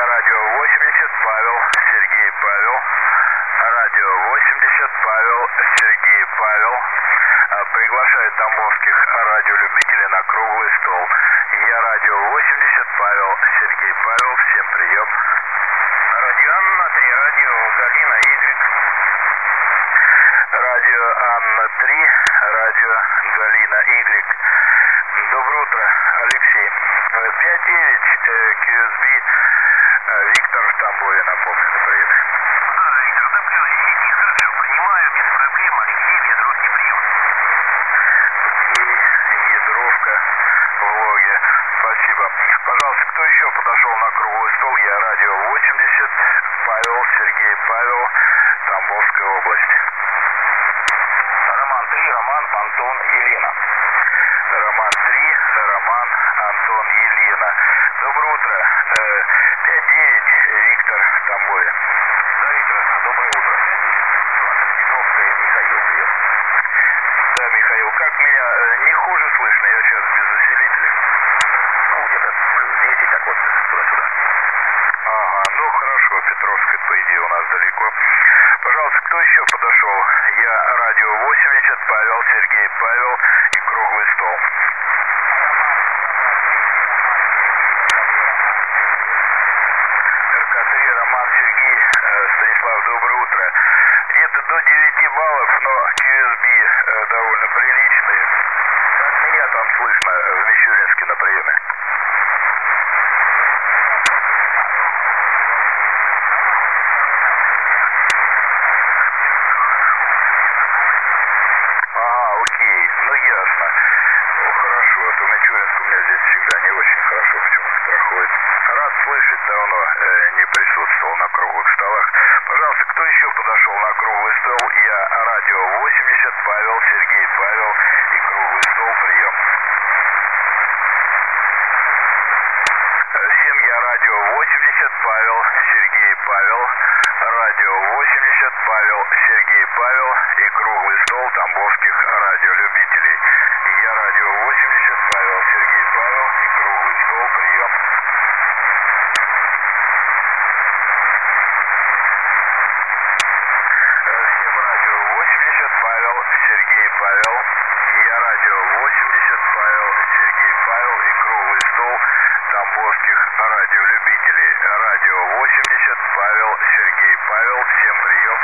Я радио 80, Павел, Сергей, Павел. Радио 80, Павел, Сергей, Павел. Приглашает тамбовских радиолюбителей на круглый стол. Я радио 80, Павел, Сергей, Павел. Всем прием. Радио Анна 3, радио Галина Y. Радио Анна 3, радио Галина Y. Доброе утро, Алексей. 5-9 QSB, Виктор в Тамбове, напомню, привет. Да, Виктор, да, и хорошо, понимаю, без проблем, Алексей, Ядровский прием. Окей, Ядровка в логе, спасибо. Пожалуйста, кто еще подошел на круглый стол? Я радио 80, Павел, Сергей, Павел, Тамбовская область. Роман 3, Роман, Антон, Елена. Роман 3, Роман, Антон, Елена. Доброе утро. 5-9, Виктор в Тамбове. Да, Виктор, доброе утро. 5-9, Ядровка, Михаил, привет. Да, Михаил, как меня не хуже слышно? Я сейчас без усилителя. Ну, где-то плюс 10, так вот, туда-сюда. Ага, ну хорошо, Петровская, по идее, у нас далеко. Пожалуйста, кто еще подошел? Я радио 80, Павел, Сергей, Павел и круглый стол. РК-3, Роман, Сергей, Станислав, доброе утро. Где-то до 9 баллов, но QSB довольно приличные. Как меня там слышно в Мичуринске на приеме? Ага, окей, ну ясно. Ну хорошо, а то Мичуринск у меня здесь всегда не очень хорошо почему-то проходит. Рад слышать, давно не присутствовал на круглых столах. Пожалуйста, кто еще подошел на круглый стол? Я радио 80, Павел, Сергей, Павел и круглый стол, прием. Всем я радио 80, Павел, Сергей, Павел. Радио 80, Павел, Сергей, Павел и круглый стол тамбовских радиолюбителей. Я радио 80, Павел, Сергей, Павел и круглый стол, прием. Всем радио 80, Павел, Сергей, Павел. Я радио 80, Павел, Сергей, Павел и круглый стол тамбовских радиолюбителей. Радио 80, Павел, Сергей, Павел. Всем прием.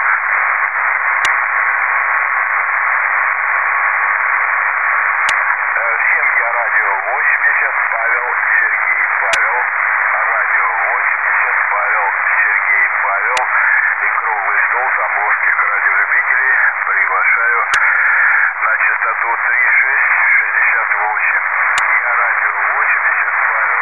Всем я радио 80, Павел, Сергей, Павел. Радио 80, Павел, Сергей, Павел и круглый стол тамбовских радиолюбителей приглашаю на частоту 3668. Я радио 80, Павел.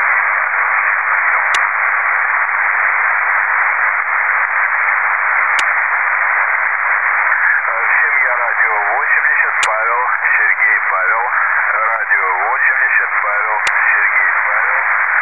Всем я радио 80, Павел, Сергей, Павел. Радио 80, Павел, Сергей, Павел.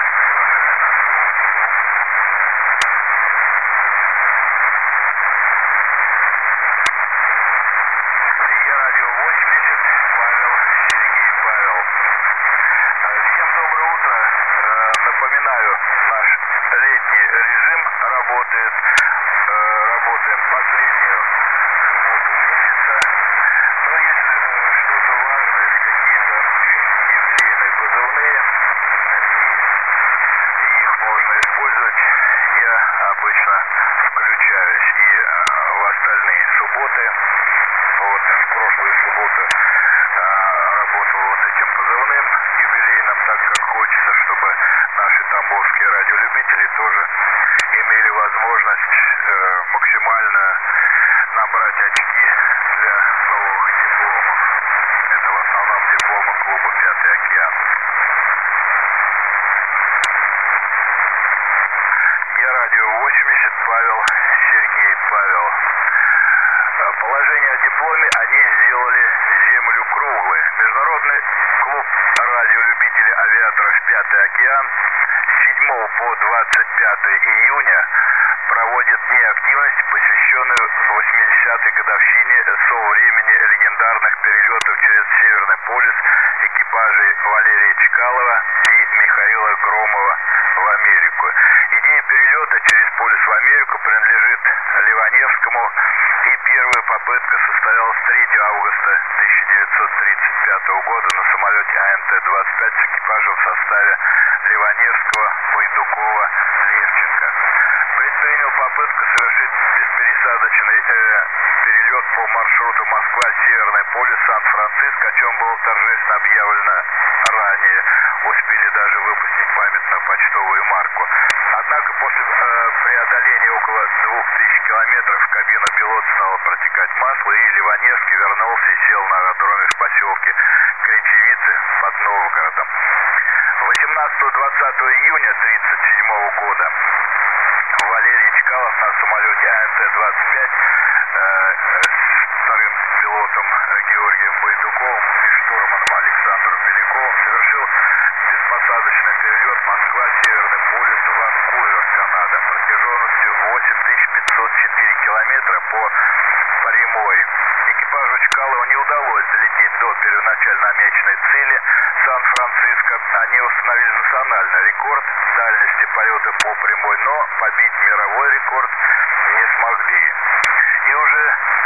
Я радио 80, Павел, Сергей, Павел. Всем доброе утро. Напоминаю, наш летний режим работает. Работаем последнюю субботу месяца. Но если что-то важное или какие-то юбилейные позывные, и их можно использовать, я обычно включаюсь и в остальные субботы. Вот в прошлую субботу работал вот этим позывным юбилейным, так как хочется, чтобы наши тамбовские радиолюбители тоже имели возможность максимально набрать очки для новых дипломов. Это в основном дипломы клуба «Пятый океан». Я радио 80, Павел, Сергей, Павел. Положение о дипломе они сделали землю круглой. Международный клуб радиолюбителей авиаторов «Пятый океан» с 7 по 25 июня проводит дни активности, посвященную 80-й годовщине со времени легендарных перелетов через Северный полюс экипажей Валерия Чкалова и Михаила Громова в Америку. Идея полюс в Америку принадлежит Ливаневскому, и первая попытка состоялась 3 августа 1935 года на самолете АНТ-25 с экипажем в составе Ливаневского, Байдукова, Левченко. Предпринял попытку совершить беспересадочный перелет по маршруту Москва-Северный полюс Сан-Франциско, о чем было торжественно объявлено ранее. Успели даже выпустить памятную почтовую марку. Однако после преодоления около 2000 километров кабина пилота стала протекать масло, и Ливаневский вернулся и сел на аэродроме в поселке Кречевицы под Новгородом. 18-20 июня 1937 года Валерий Чкалов на самолете АНТ-25 вторым пилотом Георгием Байдуковым и штурманом Александром Беляковым совершил беспосадочный перелет Москва-Северный полюс, Ванкувер, Канада, протяженностью 8504 километра по прямой. Экипажу Чкалова не удалось долететь до первоначально намеченной цели Сан-Франциско. Они установили национальный рекорд дальности полета по прямой, но побить мировой рекорд не смогли. И уже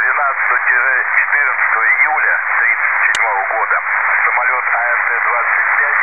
12-14 июля 1937 года самолет АНТ-25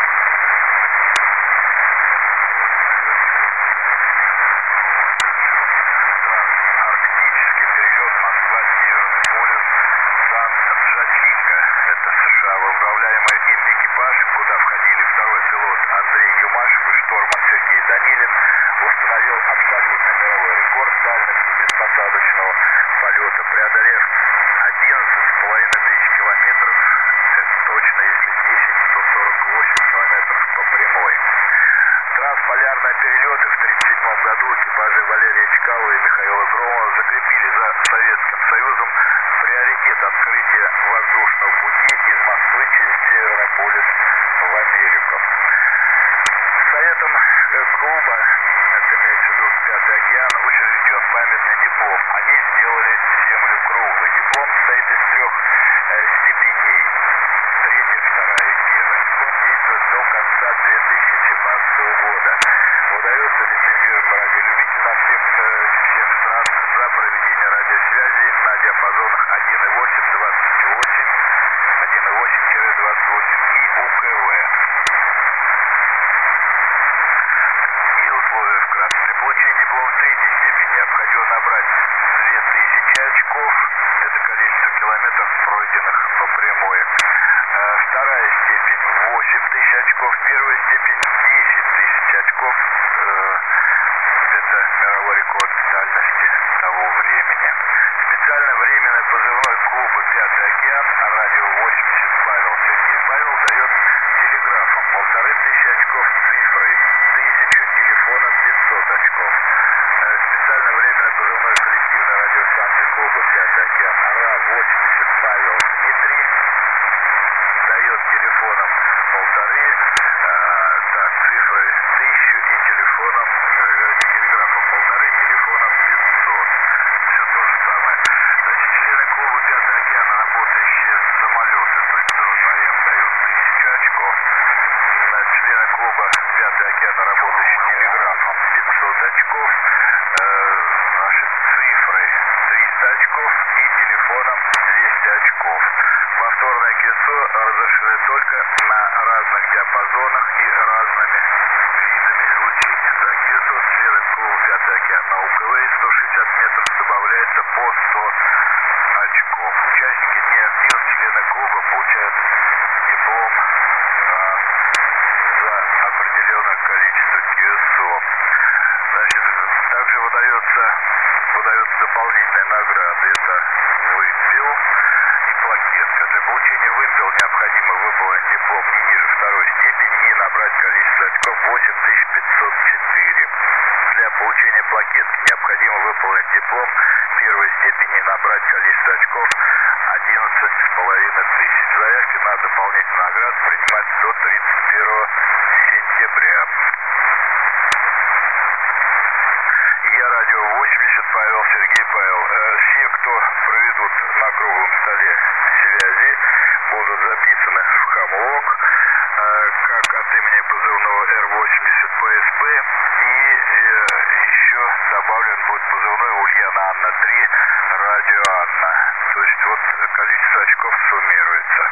арктический перелет Москва-Северный полюс Сан-Джачинго, это США, возглавляемый им экипаж, куда входили второй пилот Андрей Юмашев и штурман Сергей Данилин, установил абсолютный мировой рекорд дальности беспосадочного полета, преодолев 11,5 тысяч километров, это точно, если 10-148 километров по прямой. Трансполярные перелеты в 1937 году экипажи Валерия Чкалова и Михаила Громова закрепили за Советским Союзом приоритет открытия воздушного пути из Москвы через Северный полюс в Америку. Советом клуба, это имеется в виду Пятый океан, учрежден памятный диплом. Они сделали Землю круглой. Диплом состоит из 3 степеней. 3-я, 2-я и 1-я. Диплом действует до конца 2017 года. Выдается лицензированным радиолюбителям на всех стран за проведение радиосвязи на диапазонах 1,8-28, 1,8-28 и УКВ. И условия вкратце. При получении диплома 3-й степени необходимо набрать 2000 очков. Это количество километров, пройденных по прямой. 2-я степень 8000 очков. 1-я степень 10 тысяч очков. Это мировой рекорд дальности того времени. Специально временный позывной клуба «Пятый океан», радио 80 Павел Сергей Павел, дает телеграфом 1500 очков, цифрой 1000, телефоном 500 очков. Специально временный позывной коллективной радиостанции клуба «Пятый океан» РА-80 Павел Дмитрий дает телефоном 1500, так, цифрой 1000 и телефоном, телеграфом 1500, телефоном 500. Все то же самое. Значит, члены клуба «Пятый океан», работающие с самолета, то есть дрон дают 1000 очков. Члены клуба «Пятый океан», работающие телеграфом, 500 очков. Значит, цифрой 300 очков и телефоном 200 очков. Повторное КСО разрешены только на разных диапазонах и разными видами излучения. За КСО члены клуба «Пятый океан» на УКВ 160 метров добавляется по 100 очков. Участники Дней активов, члены клуба, получают диплом за определенное количество КСО. Значит, также выдаются дополнительные награды. Это вымпел и плакетка. Для получения вымпел необходимо выполнить диплом не ниже 2-й степени и набрать количество очков 8504. Для получения плакетки необходимо выполнить диплом 1-й степени и набрать количество очков 11,5 тысяч. Заявки на дополнительную награду принимать до 31 сентября. Я радио 80 Павел Сергей Павел. Все, кто проведут на круглом столе связи, будут записаны в хамлог, как от имени позывного Р-80 ПСП, и еще добавлю вот количество очков суммируется.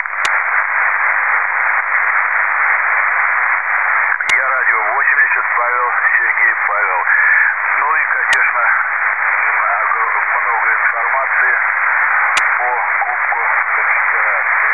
Я радио 80, Павел, Сергей, Павел. Ну и, конечно, много информации по Кубку Конфедерации.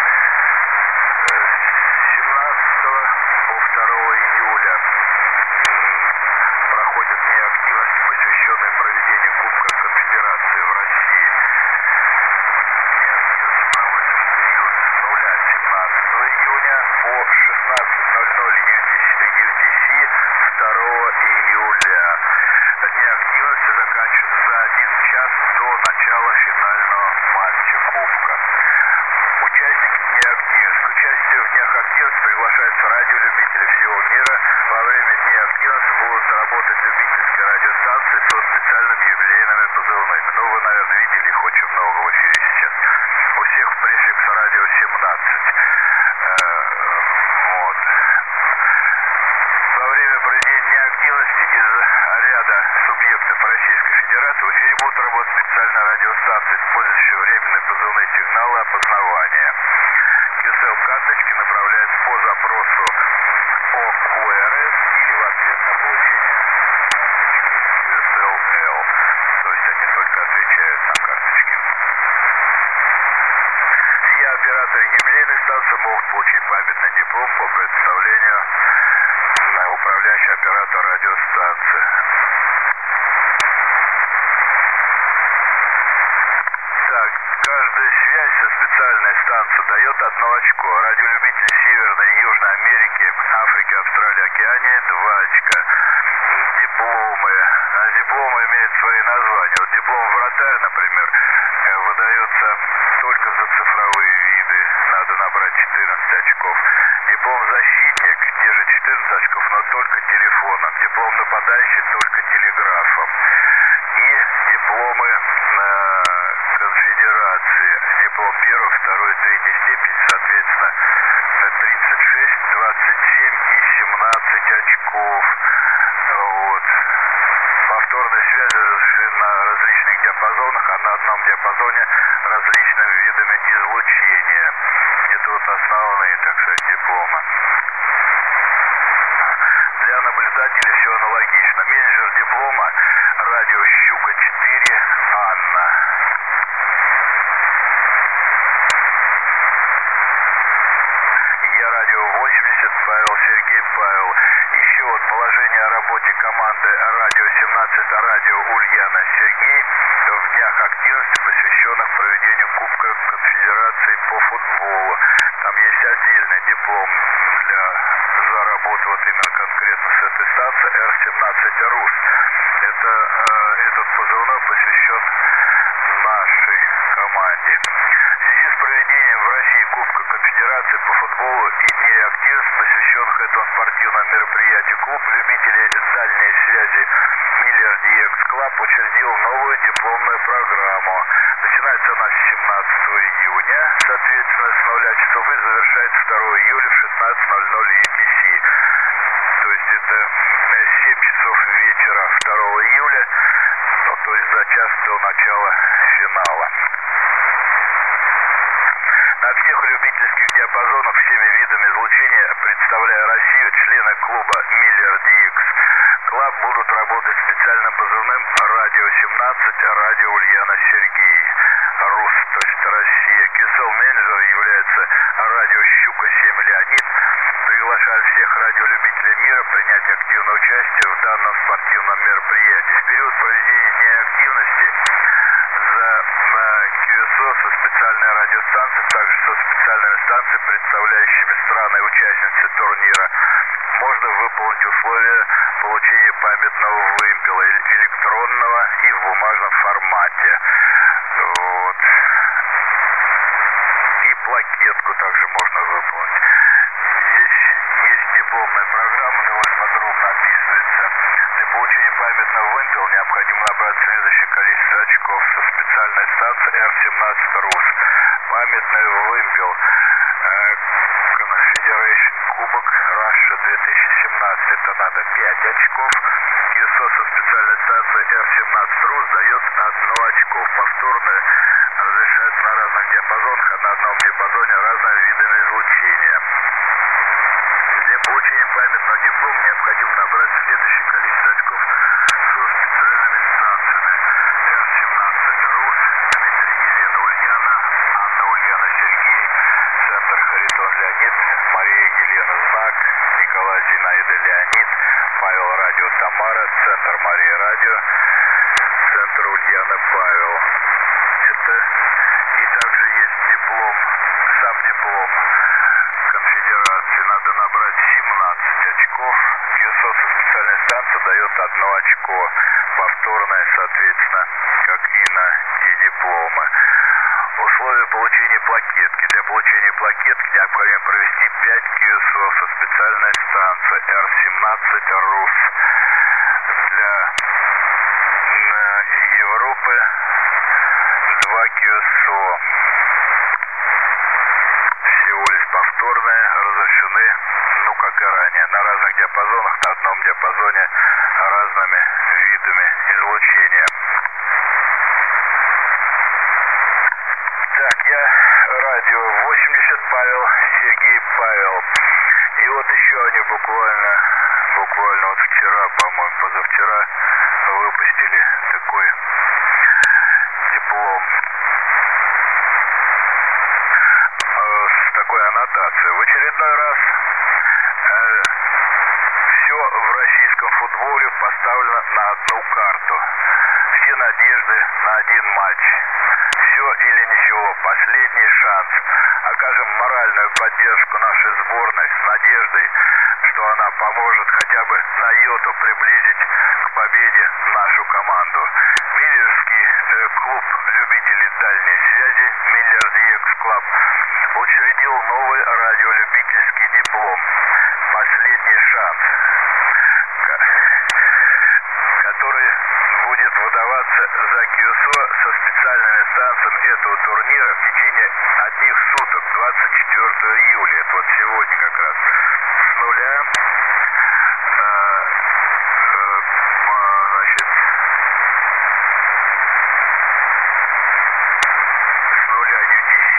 17 по 2 июля проходят дни активности, посвященные проведению Кубка Конфедерации в России. Дни активности проводятся в период с 0 17 июня по 16:00 UTC 2 июля. Дни активности заканчиваются за 1 час до начала финального матча Кубка. Участники Дней активности. К участию в Днях активности приглашаются радиолюбители всего мира. Во время Дней активности будут работать любительские радиостанции со специальными юбилейными позывными. Ну, вы, наверное, видели их очень много в эфире сейчас. У всех префикс радио 17. Вот. Во время проведения Дня активности из ряда субъектов Российской Федерации в эфире будут работать специальные радиостанции, использующие временные позывные сигналы опознавания. QSL-карточки направляются по запросу ОКРС или в ответ на получение карточки QSL-L. То есть они только отвечают на карточки. Все операторы юбилейных станций могут получить памятный диплом по представлению на управляющий оператор радиостанции. Так, каждая связь со специальной станцией дает 1 очко. Радиолюбители Северной и Южной Америки, Африки, Австралии, Океании 2 очка. Дипломы. Дипломы имеют свои названия. Вот диплом вратарь, например, выдается только за цифровые виды. Надо набрать 14 очков. Диплом защитник, те же 14 очков, но только телефоном. Диплом нападающий только телеграфом. И дипломы Конфедерации. Диплом 1, 2, 3 степени, соответственно, 36, 27 и 17 очков. Вот. Повторная связь на различных диапазонах, а на одном диапазоне различными видами излучения. Это вот основные, так сказать, дипломы. Для наблюдателей все аналогично. Менеджер диплома радио Щука-4 Анна. Я радио 80, Павел, Сергей, Павел. Еще вот положение о работе команды радио 17, радио Ульяна, Сергей в днях активности, посвященных проведению Кубка Конфедерации по футболу. Там есть отдельный диплом за работу вот именно конкретно с этой станции Р-17 РУС. Этот позывной посвящен нашей команде. В связи с проведением в России Кубка Конфедерации по футболу и Дней активности, посвященных этому спортивному мероприятию, клуб любителей дальней связи Miller DX Club учредил новую дипломную программу. Начинается она с 17 июня, соответственно, с 0 часов и завершается 2 июля в 16:00 UTC. То есть это 7 часов вечера 2 июля, ну, то есть за час до начала финала. На всех любительских диапазонах всеми видами излучения, представляя Россию, члены клуба Miller DX Club будут работать специальным позывным радио 17, радио Ульяна, Сергей. РУС, то есть Россия. QSL-менеджер является радио Щука-7 Леонид. Приглашаю всех радиолюбителей мира принять активное участие в данном спортивном мероприятии. В период проведения Дня активности за QSO со специальной радиостанцией, также со специальными станциями, представляющими страны-участницы турнира, можно выполнить условия получения памятного вымпела электронного и в бумажном формате. Вот. И плакетку также можно выполнить. Здесь есть дипломная программа, довольно подробно описывается. Для получения памятного вымпела необходимо набрать следующее количество очков со специальной станции Р-17 РУС. Памятный вымпел Confederation Кубок Russia 2017. Это надо 5 очков. QSO со специальной станцией Р-17 РУС дает 1 очко. Повторно разрешается оператор Мария Радио, центр Ульяна Павел. Это и также есть диплом, сам диплом конфедерации. Надо набрать 17 очков. КСО со специальной станции дает 1 очко. Повторное, соответственно, как и на те дипломы. Условия получения плакетки. Для получения плакетки необходимо провести 5 КСО со специальной станции Р-17 РУС. Для Европы 2 КСО. Всего лишь повторные разрешены, как и ранее, на разных диапазонах, на одном диапазоне разными видами излучения. Так, я радио 80 Павел, Сергей Павел. И вот еще они буквально вот вчера, по-моему, позавчера выпустили такой диплом с такой аннотацией. В очередной раз все в российском футболе поставлено на одну карту. Все надежды на один матч. Все или ничего, последний шанс. Окажем моральную поддержку нашей сборной с надеждой, что она поможет хотя бы на йоту приблизить к победе нашу команду. Миллерский клуб любителей дальней связи, Miller DX Club, учредил новый радиолюбительский диплом «Последний шанс», который будет выдаваться за КСО со специальными станциями этого турнира в течение одних суток, 24 июля, это вот сегодня как раз, с нуля, значит, с нуля UTC,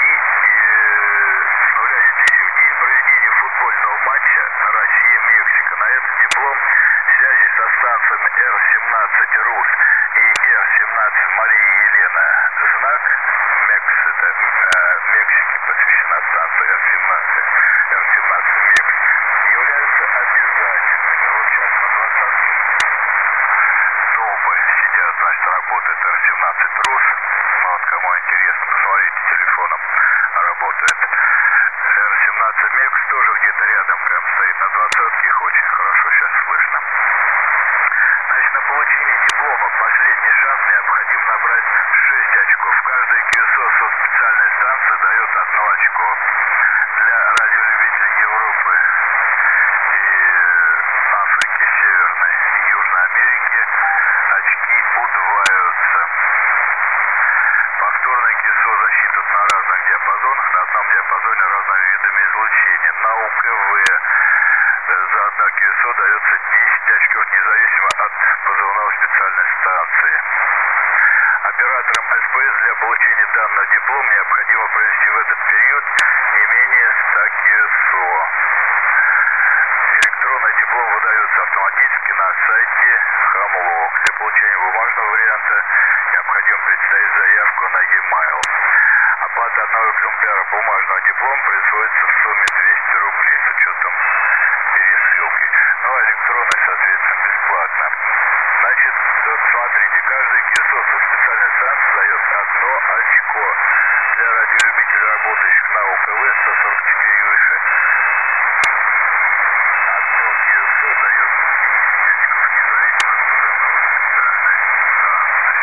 в день проведения футбольного матча Россия-Мексика. На этот диплом связи со станциями Р-17 РУС и Р-17 Мария Елена Знак, Мекс, это Мексике посвящена станция Р-17 Мекс, являются обязательными. Вот сейчас на 20-м толпы сидят, значит, работает Р-17 РУС. Ну, вот кому интересно, посмотрите, телефоном работает. Р-17 Мекс тоже где-то рядом прям стоит на 20-ке, их очень хорошо сейчас слышно. Значит, на получение диплома «Последний шанс» необходимо набрать 6 очков. Каждая КСО со специальной станции дает 1 очко. Для радиолюбителей Европы и Африки, Северной и Южной Америки очки удваиваются. Повторные КСО засчитывают на разных диапазонах, на одном диапазоне разными видами излучения. На УКВ за 1 КСО дается 10 очков, независимо от позывного специальной станции. Операторам СПС для получения данного диплома необходимо провести в этот период не менее 100 КСО. Электронный диплом выдается автоматически на сайте Хамлок. Для получения бумажного варианта необходимо представить заявку на e-mail. Оплата одного экземпляра бумажного диплома производится в сумме 200 рублей с учетом пересылки. Ну а электронный, соответственно, бесплатно. Значит, вот смотрите, каждый КСО со специальной станции дает 1 очко. Для радиолюбителей, работающих на УКВ 144 и выше, 1 КСО дает 10 очков, независимо от позывного специальной станции.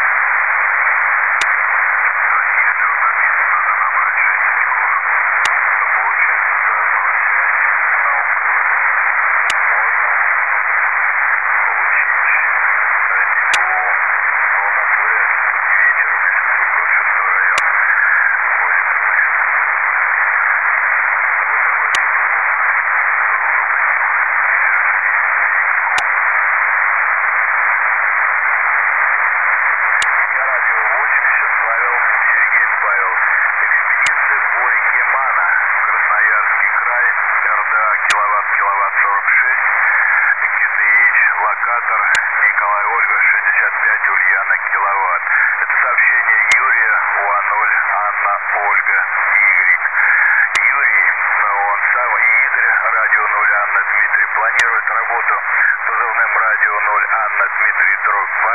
Дорогие журналисты, надо набрать 6 очков, что получается за одну связь на УКВ. Можно получить диплом. Но у нас вряд ли вечером, если вдруг вот 6-й район будет слышно. Вот такой диплом выпустил Я радио 80, Павел, Сергей Павел. Экспедиция по реке Мана, Красноярский край, РДА киловатт 46, КТХ, локатор Николай Ольга 65, Ульяна киловатт. Это сообщение Юрия, УА-0, Анна, Ольга, Y. Юрий, он сам, и Игорь, радио 0, Анна, Дмитрий, планирует работу позывным радио 0, Анна, Дмитрий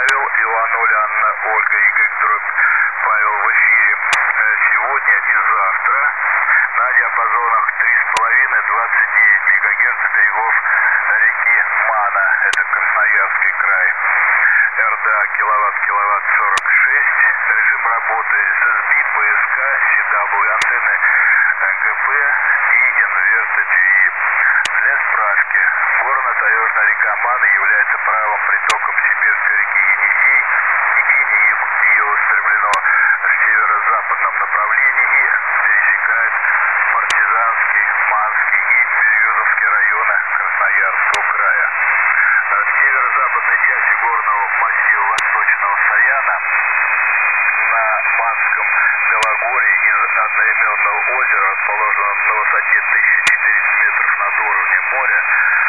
Павел, Ивануль Анна, Ольга, Игорь, дробь Павел в эфире сегодня и завтра на диапазонах 3,5-29 МГц берегов реки Мана, это Красноярский край. РДА киловатт 46, режим работы ССБ, ПСК, CW, антенны ГП и инверты ТВИ. Для справки, горно-таежная река Мана является правым притоком сибирской реки Енисей. Течение ее устремлено в северо-западном направлении и пересекает Партизанский, Манский и Березовский районы Красноярского края. В северо-западной части горного массива Восточного Саяна на Манском Белогорье из одноименного озера, расположенного на высоте 1400 метров над уровнем моря,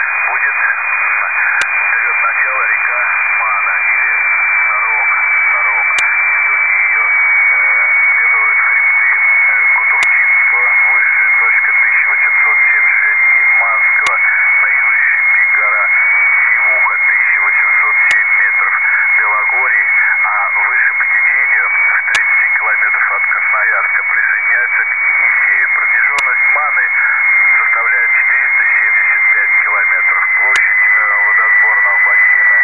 берет начало река Мана или Сорок. Истоки ее минуют хребты Кутуртинского, высшая точка 1876, и Манского, наивысший пик гора Сивуха 1807 метров Белогорье, а выше по течению в 30 километров от Красноярска присоединяется к Енисею. Протяженность Маны составляет 475 километров. Площадь водосборного бассейна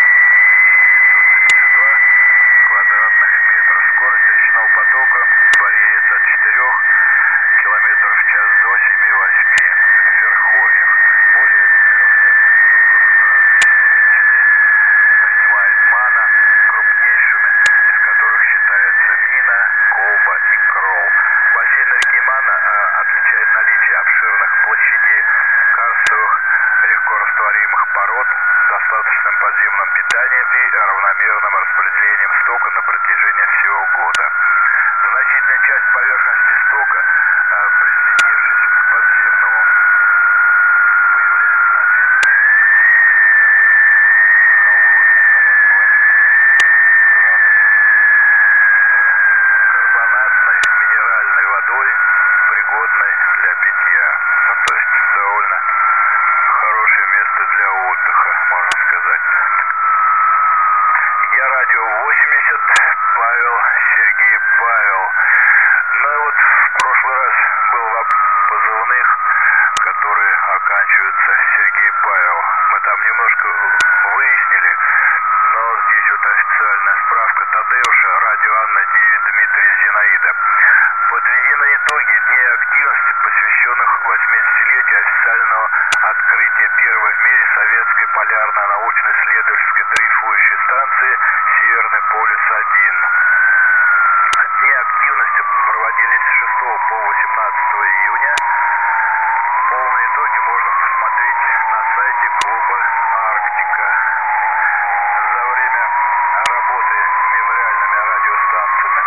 9932 квадратных метров. Скорость речного потока варьируется от 4 километров в час до 7-8 в верховьях. Более 300 истоков различной величины принимает Мана, крупнейшими из которых считаются Мина, Колба и Крол. Бассейн реки Мана отличает наличие обширных площадей карстовых легкорастворимых пород, достаточным подземным питанием и равномерным распределением стока на протяжении всего года. Значительная часть поверхности стока, присоединившись к подземному, появляется на ответе карбонатной минеральной водой, пригодной для питья. Ну, то есть довольно хорошее место для отдыха, можно сказать. Я радио 80, Павел, Сергей Павел. Ну и вот в прошлый раз был позывных, которые оканчиваются Сергей Павел. Мы там немножко выяснили, но здесь вот официальная справка Тадеуша, радио Анна 9, Дмитрий Зинаида. Подведены итоги дней активности, посвященных 80-летию официального открытия первой в мире советской полярно-научно-исследовательской дрейфующей станции «Северный полюс-1». Дни активности проводились с 6 по 18 июня. Полные итоги можно посмотреть на сайте клуба «Арктика». За время работы мемориальными радиостанциями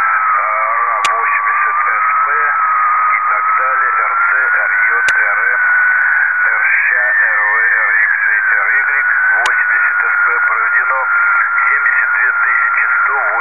РА-80СП и так далее, РЦ, РЙ, РМ, РЩ, РВ, РХ и РY 80СП проведено 72 180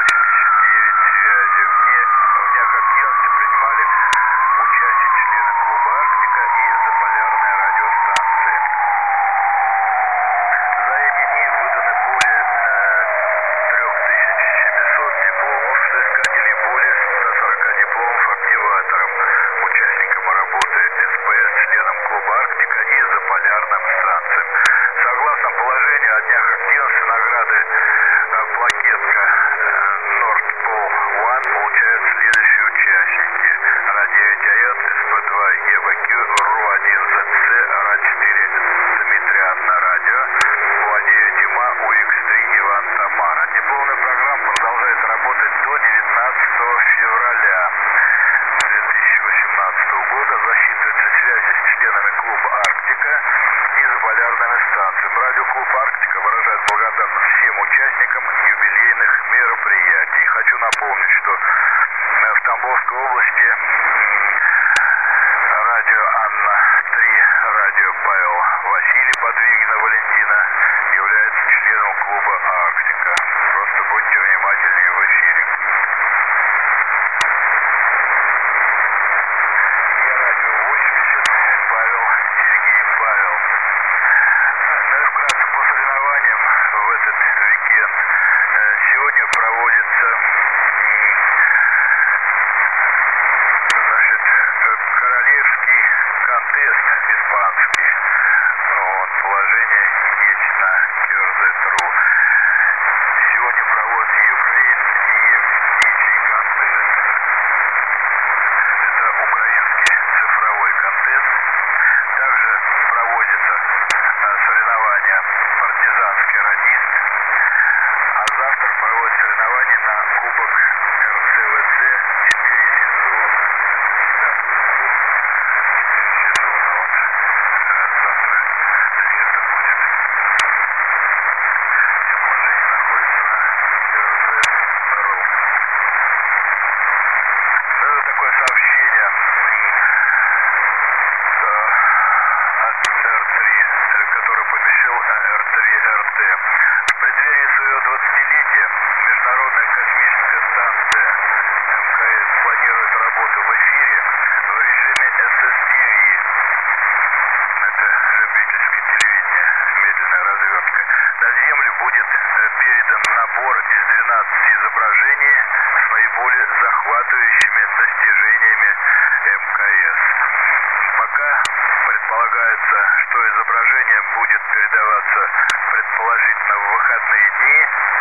захватывающими достижениями МКС. Пока предполагается, что изображение будет передаваться предположительно в выходные дни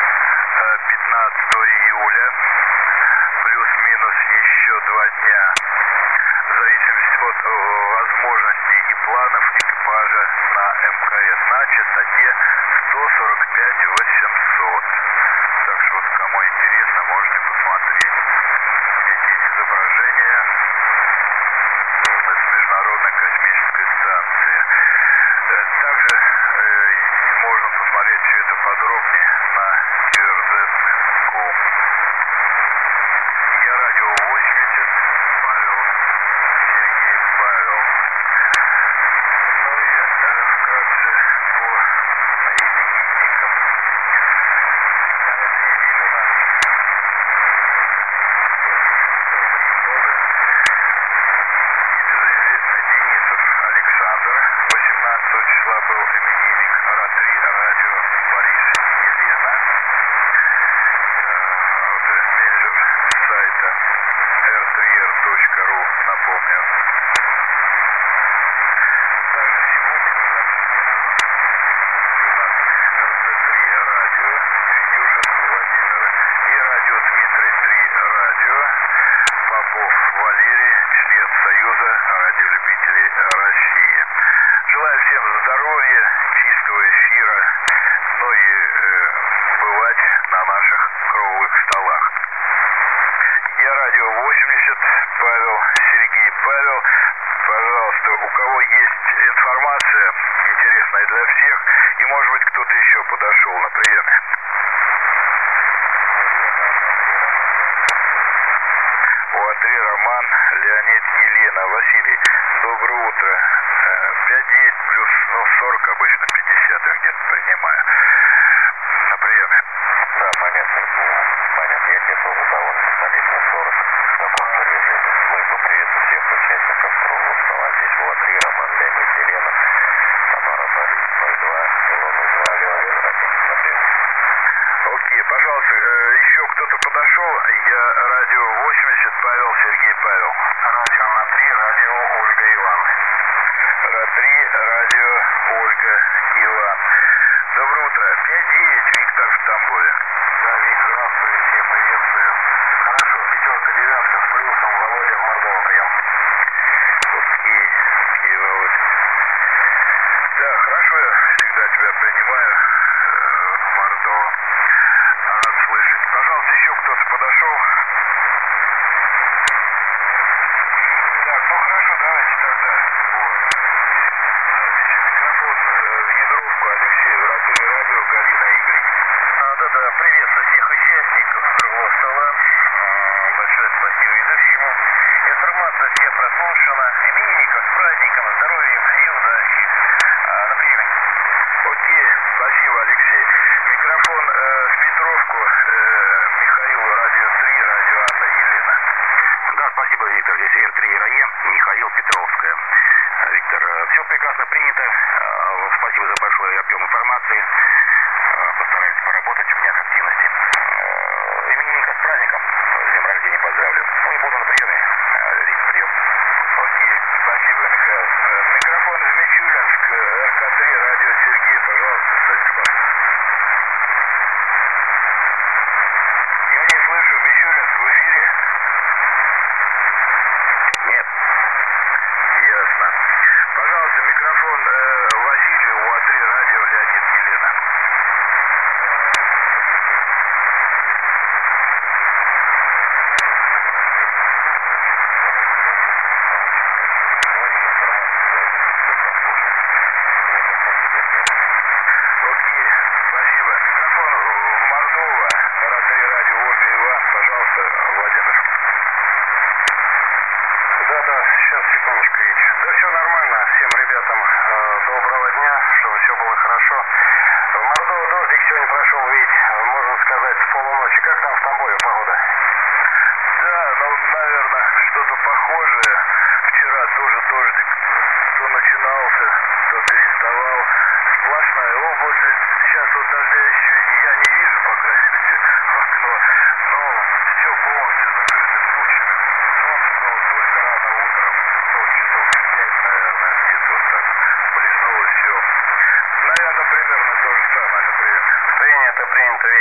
15 июля, плюс-минус еще 2 дня, в зависимости от возможностей и планов экипажа на МКС, на частоте 145-800. Так что вот кому интересно, можете посмотреть эти изображения с Международной космической станции. Также можно посмотреть все это подробнее на QRZ.com. Я радио 80, Павел, Сергей Павел. Ну и вкратце по именинникам. На этой неделе у нас много. Небезызвестный Денисов Александр, 18 числа был именинник. РА-3 радио Борис и Елена. Менеджер сайта r3r.ru, напомню. Также сегодня у нас РТ-3 радио, Федюшин Владимир, и радио Дмитрий 3 радио, Попов Валерий, член Союза радиолюбителей России. Желаю всем здоровья, чистого эфира, ну и бывать на наших круглых столах. Я радио 80, Павел, Сергей Павел. Пожалуйста, у кого есть информация интересная для всех, и может быть кто-то еще подошел на приеме. УА-3 Роман, Леонид, Елена, Василий, доброе утро. 5-9 плюс, 40 обычно, 50 я где-то принимаю на приеме. Да, понятно. Понятно, я тебе тоже довольно столетний 40 в таком режиме. Ну и поприветствую всех участников круглого стола. Здесь УА-3 Роман, Леонид, Елена, Тамара, Борис, 02, Илона, Леонид, Радио. Окей, пожалуйста, еще кто-то подошел? Я радио 80, Павел, Сергей Павел. Радио на 3, радио Ольга Иван. РА-3 радио Ольга Иван. Доброе утро. 5-9, Виктор в Тамбове. Да, Вик, здравствуй, всех приветствую. Хорошо, 5-9 с плюсом, Володя в Мордово прием. Окей, Володя. Да, хорошо, я всегда тебя принимаю, Мордово. Рад слышать. Пожалуйста, еще кто-то подошел? Так, ну хорошо, давайте тогда по записи. Микрофон в Ядровку, Алексей, РА-3 радио, Галина, Игорь. Да-да, приветствую всех участников круглого стола. Большое спасибо ведущему. Информация все прослушана. Именинников с праздником, здоровьем и удачи. На приеме. Окей, спасибо, Алексей. Микрофон в Петровку, Михаил, радио 3, радио Анна, Елена. Да, спасибо, Виктор. Здесь Р3 РАЕ, Михаил, Петровская. Виктор, все прекрасно принято. Спасибо за большой объем информации. Постараемся поработать в днях активности. Именинника с праздником. С днем рождения поздравлю. Ну и буду на приеме. Виктор, прием. Окей, спасибо, Михаил. Микрофон в Мичуринск, РК-3, радио Сергей, пожалуйста, Станислав. Я не слышу, Мичуринск в эфире? Нет. Ясно. Пожалуйста, микрофон Василию, УА-3 радио, Леонид, Елена.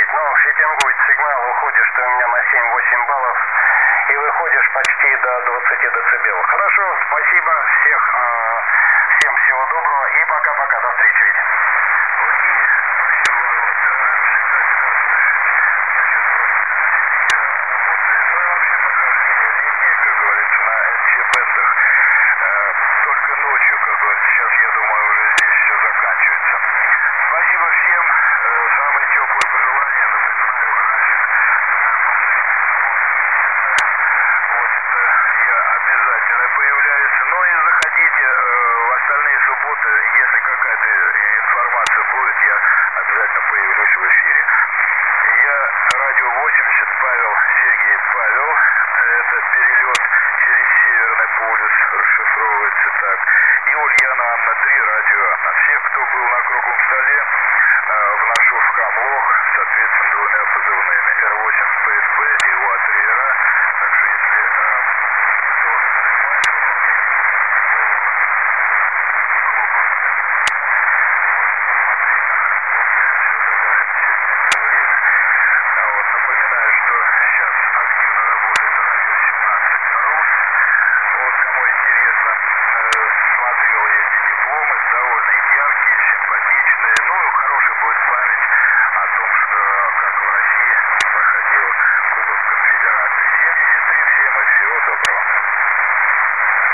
Ну, шипингует сигнал, уходишь ты у меня на 7-8 баллов и выходишь почти до 20 децибелов. Хорошо, спасибо, всем всего доброго и пока-пока, до встречи, Витя. Окей, спасибо, Володь. Всегда тебя слышишь. Значит, вот, работает. Ну и вообще похождение летнее, как говорится, на МЧ-бендах. Только ночью, как говорится, сейчас, я думаю, уже здесь все заканчивается. Спасибо всем. Самые теплые пожелания. Напоминаю, график. Вот это я обязательно появляюсь. Ну и заходите в остальные субботы. Если какая-то информация будет, я обязательно появлюсь в эфире.